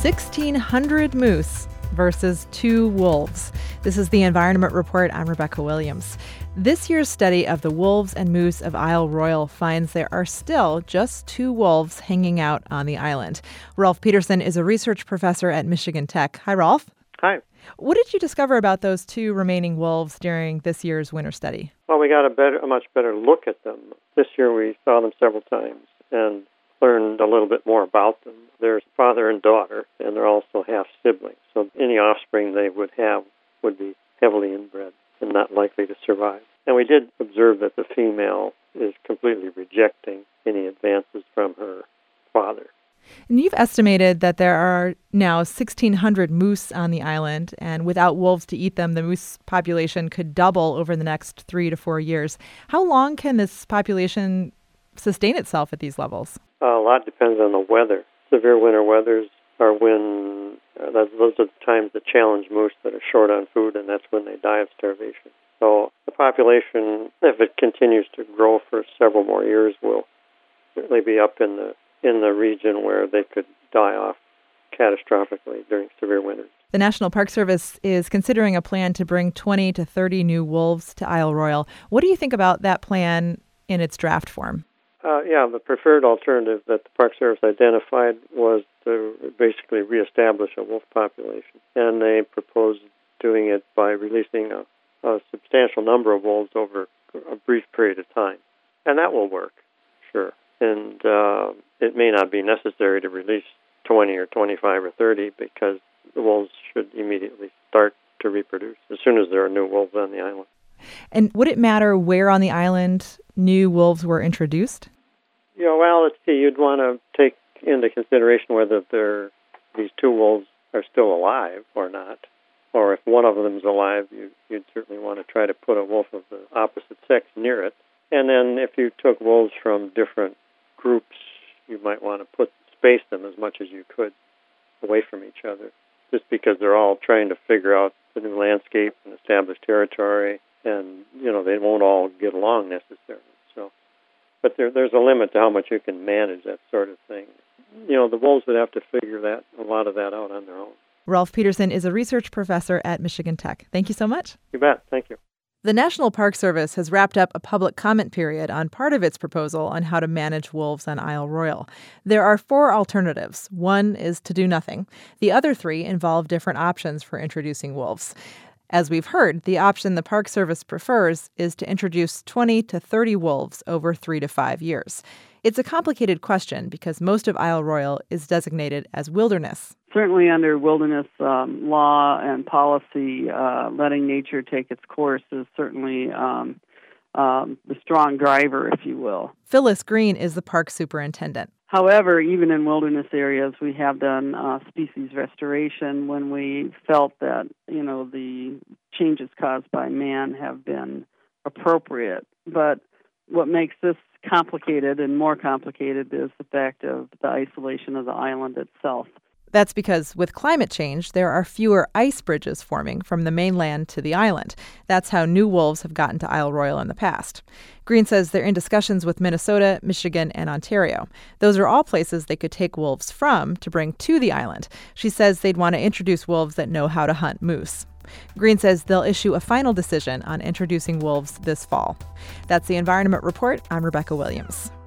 1,600 moose versus 2 wolves. This is the Environment Report. I'm Rebecca Williams. This year's study of the wolves and moose of Isle Royale finds there are still just 2 wolves hanging out on the island. Rolf Peterson is a research professor at Michigan Tech. Hi, Rolf. Hi. What did you discover about those 2 remaining wolves during this year's winter study? Well, we got a much better look at them. This year we saw them several times and learned a little bit more about them. They're father and daughter, and they're also half-siblings. So any offspring they would have would be heavily inbred and not likely to survive. And we did observe that the female is completely rejecting any advances from her father. And you've estimated that there are now 1,600 moose on the island, and without wolves to eat them, the moose population could double over the next 3 to 4 years. How long can this population sustain itself at these levels? A lot depends on the weather. Severe winter weathers are when those are the times that challenge moose that are short on food, and that's when they die of starvation. So the population, if it continues to grow for several more years, will certainly be up in the region where they could die off catastrophically during severe winters. The National Park Service is considering a plan to bring 20 to 30 new wolves to Isle Royale. What do you think about that plan in its draft form? The preferred alternative that the Park Service identified was to basically reestablish a wolf population. And they proposed doing it by releasing a substantial number of wolves over a brief period of time. And that will work, sure. And it may not be necessary to release 20 or 25 or 30 because the wolves should immediately start to reproduce as soon as there are new wolves on the island. And would it matter where on the island new wolves were introduced? Let's see. You'd want to take into consideration whether these 2 wolves are still alive or not. Or if one of them is alive, you'd certainly want to try to put a wolf of the opposite sex near it. And then if you took wolves from different groups, you might want to space them as much as you could away from each other, just because they're all trying to figure out the new landscape and establish territory, and they won't all get along necessarily. But there's a limit to how much you can manage that sort of thing. The wolves would have to figure a lot of that out on their own. Rolf Peterson is a research professor at Michigan Tech. Thank you so much. You bet. Thank you. The National Park Service has wrapped up a public comment period on part of its proposal on how to manage wolves on Isle Royale. There are 4 alternatives. One is to do nothing. The other 3 involve different options for introducing wolves. As we've heard, the option the Park Service prefers is to introduce 20 to 30 wolves over 3 to 5 years. It's a complicated question because most of Isle Royale is designated as wilderness. Certainly under wilderness law and policy, letting nature take its course is certainly the strong driver, if you will. Phyllis Green is the park superintendent. However, even in wilderness areas, we have done species restoration when we felt that, the changes caused by man have been appropriate. But what makes this complicated and more complicated is the fact of the isolation of the island itself. That's because with climate change, there are fewer ice bridges forming from the mainland to the island. That's how new wolves have gotten to Isle Royale in the past. Green says they're in discussions with Minnesota, Michigan, and Ontario. Those are all places they could take wolves from to bring to the island. She says they'd want to introduce wolves that know how to hunt moose. Green says they'll issue a final decision on introducing wolves this fall. That's the Environment Report. I'm Rebecca Williams.